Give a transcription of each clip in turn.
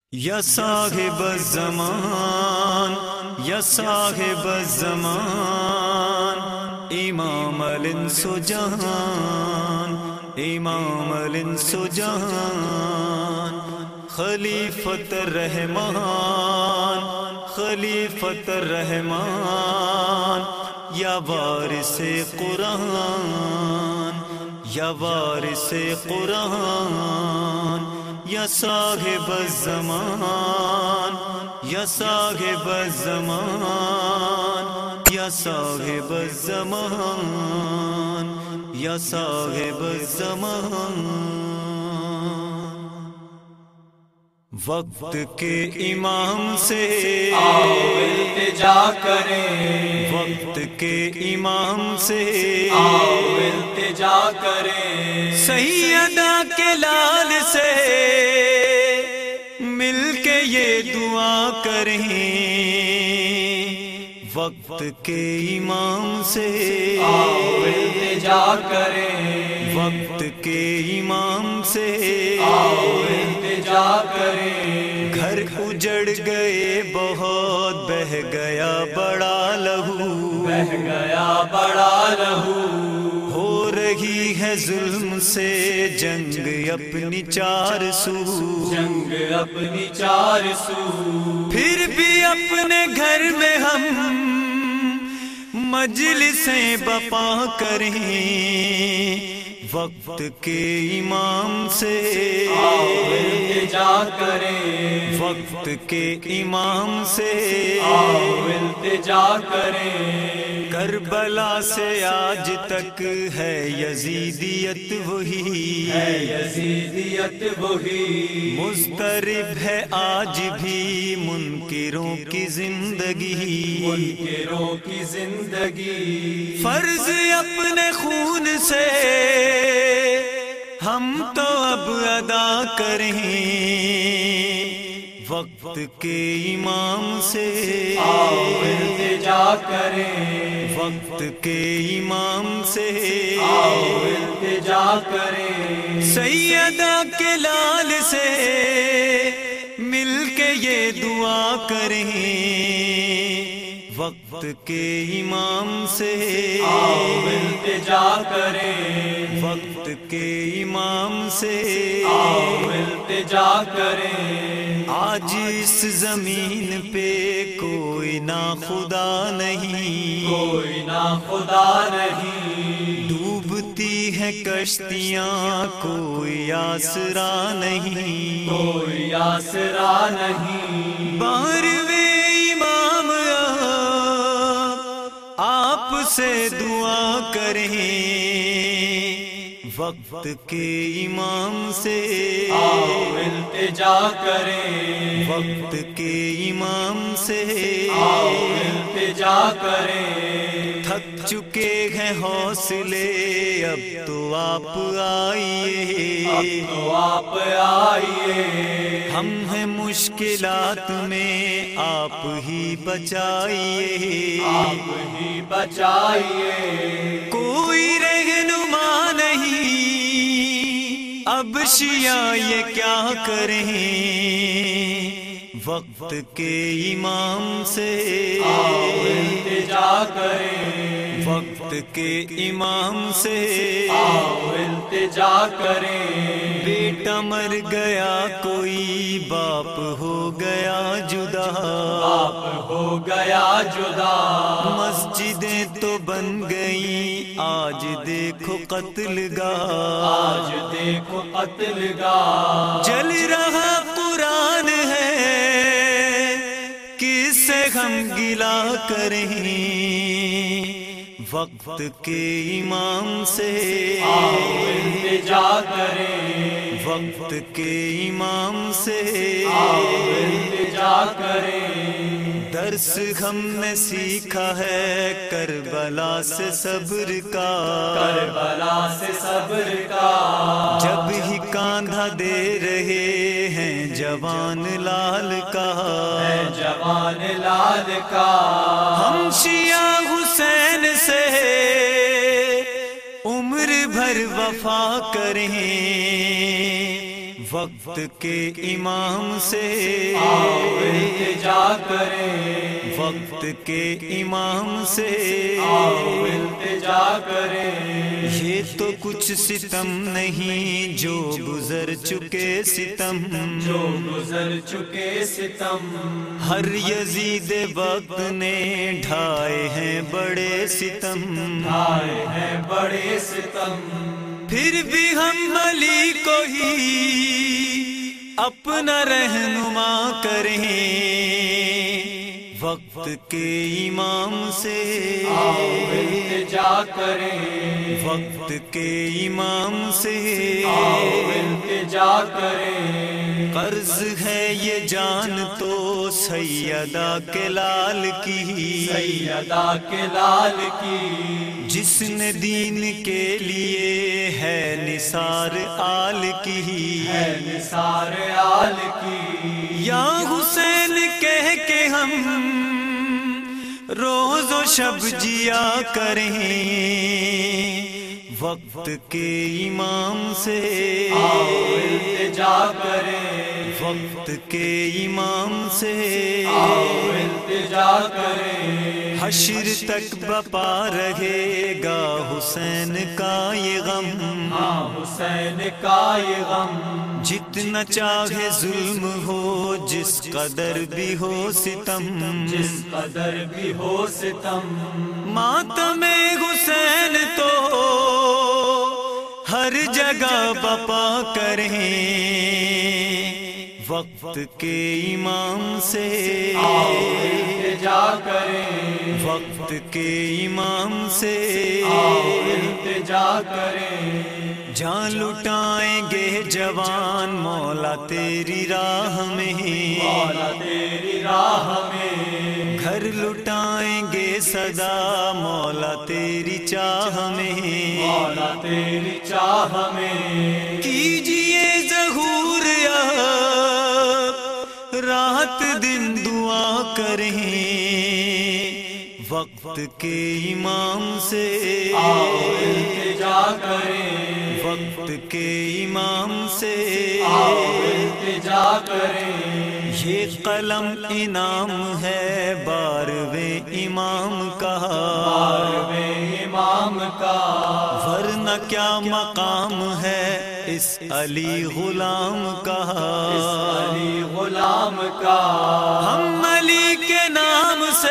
یا صاحب الزمان یا صاحب الزمان امام الانس و جہان امام الانس و جہان خلیفۃ الرحمان خلیفۃ الرحمان یا وارث قرآن یا وارث قرآن یا صاحب الزمان یا صاحب الزمان یا صاحب الزمان یا صاحب الزمان وقت کے امام سے آؤ التجا کریں، وقت کے امام سے آؤ التجا کریں، سیدہ کے لال سے مل کے یہ دعا کریں، وقت کے امام سے آؤ التجا کریں، وقت کے امام سے آؤ التجا کریں، گھر اجڑ گئے بہت بہہ گیا بڑا لہو بہہ گیا بڑا لہو، ہو رہی ہے ظلم سے جنگ اپنی چار سو جنگ اپنی چار سو، پھر بھی اپنے گھر میں ہم مجلسیں بپا کریں، وقت کے امام سے آؤ التجا کریں، وقت کے امام سے آؤ التجا کریں، کربلا سے آج تک ہے یزیدیت وہی ہے یزیدیت وہی، مضطرب ہے آج بھی منکروں کی زندگی، منکروں کی زندگی، فرض اپنے خون سے ہم تو اب ادا کریں، وقت کے امام سے آؤ التجا کریں، وقت کے امام سے آؤ التجا کریں، سیدہ کے لال سے مل کے یہ دعا کریں، وقت کے امام سے آؤ التجا کریں، وقت کے امام سے آؤ التجا کریں، آج اس زمین پہ کوئی ناخدا نہیں، کوئی ناخدا نہیں، ڈوبتی ہے کشتیاں کوئی آسرا نہیں، کوئی آسرا نہیں، بارہویں امام آپ سے دعا کریں، وقت کے امام سے آؤ التجا کریں، وقت کے امام سے آؤ التجا کریں، تھک چکے ہیں حوصلے اب تو آپ آئیے، اب تو آپ آئیے، ہم ہیں مشکلات میں آپ ہی بچائیے، آپ ہی بچائیے، کوئی رہنما نہیں اب شیعہ یہ کیا کریں، وقت کے امام سے آؤ التجا کریں، وقت کے امام سے آؤ التجا کریں، بیٹا مر گیا کوئی باپ ہو گیا جدا، باپ ہو گیا جدا، مسجدیں تو بن گئی آج دیکھو قتل گاہ، آج دیکھو قتل گاہ، جل رہا قرآن ہے کس سے ہم گلا کریں، وقت کے امام سے آؤ التجا کریں، وقت کے امام سے آؤ التجا کریں، درس ہم نے سیکھا ہے کربلا سے صبر کا، کربلا سے صبر کا، جب ہی کاندھا دے رہے ہیں جوان لال کا، ہے جوان لال کا، ہم شیعہ حسین سے عمر بھر وفا کریں، وقت کے امام سے آؤ التجا کریں، وقت کے امام سے آؤ التجا کریں، یہ تو کچھ ستم نہیں جو گزر چکے ستم، جو گزر چکے ستم، ہر یزید وقت نے ڈھائے ہیں بڑے ستم، ڈھائے ہیں بڑے ستم، پھر بھی ہم علی کو ہی اپنا رہنما کریں، وقت کے امام سے آؤ التجا کریں، وقت کے امام سے آؤ التجا کریں، قرض ہے یہ جان تو سیدہ کے لال کی، سیدہ کے لال کی، جس نے دین کے لیے ہے نثار آل کی، ہے نثار آل کی، یا حسین کہہ کے ہم روز و شب جیا کریں، وقت کے امام سے آؤ التجا کریں، وقت کے امام سے آؤ التجا کریں، حشر تک بپا رہے گا حسین کا یہ غم، ہاں حسین کا یہ غم، جتنا چاہے ظلم ہو جس قدر بھی ہو ستم، جس قدر بھی ہو ستم، ماتم حسین تو ہر جگہ بپا کریں، وقت کے امام سے آؤ التجا کریں، وقت کے امام سے آؤ التجا کریں، جان لٹائیں گے جوان مولا تیری راہ میں، مولا تیری راہ میں، گھر لٹائیں گے صدا مولا تیری چاہ میں، مولا تیری چاہ میں، کیجئے ظہور رات دن دعا کریں، وقت کے امام سے آؤ التجا کریں، وقت کے امام سے آؤ التجا کریں، یہ قلم انعام ہے بارہویں امام کا، بارہویں امام کا، ورنہ کیا مقام ہے اس علی غلام کا، علی غلام کا، ہم علی کے نام سے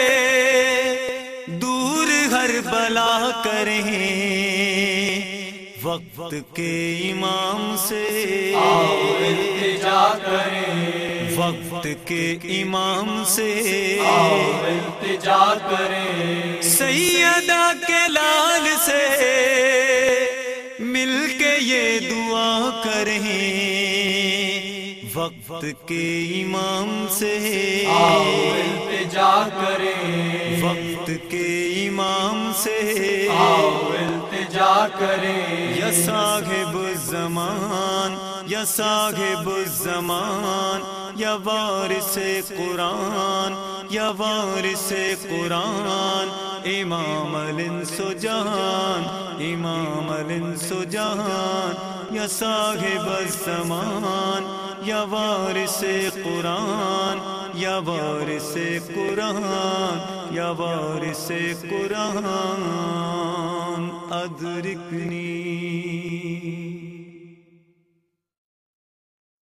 دور ہر بلا کریں، وقت کے امام سے آؤ التجا کریں، وقت کے امام سے آؤ التجا کریں، سیدہ کے لال سے مل کے یہ دعا کریں، وقت کے امام سے آؤ التجا کریں، وقت کے امام سے آؤ التجا کریں، یا صاحب الزمان یا صاحب الزمان یا وارث قرآن یا وارث قرآن، امام الانس و جہان امام الانس و جہان، یا صاحب الزمان یا وارث قرآن یا وارث قرآن یا وارث قرآن، ادرکنی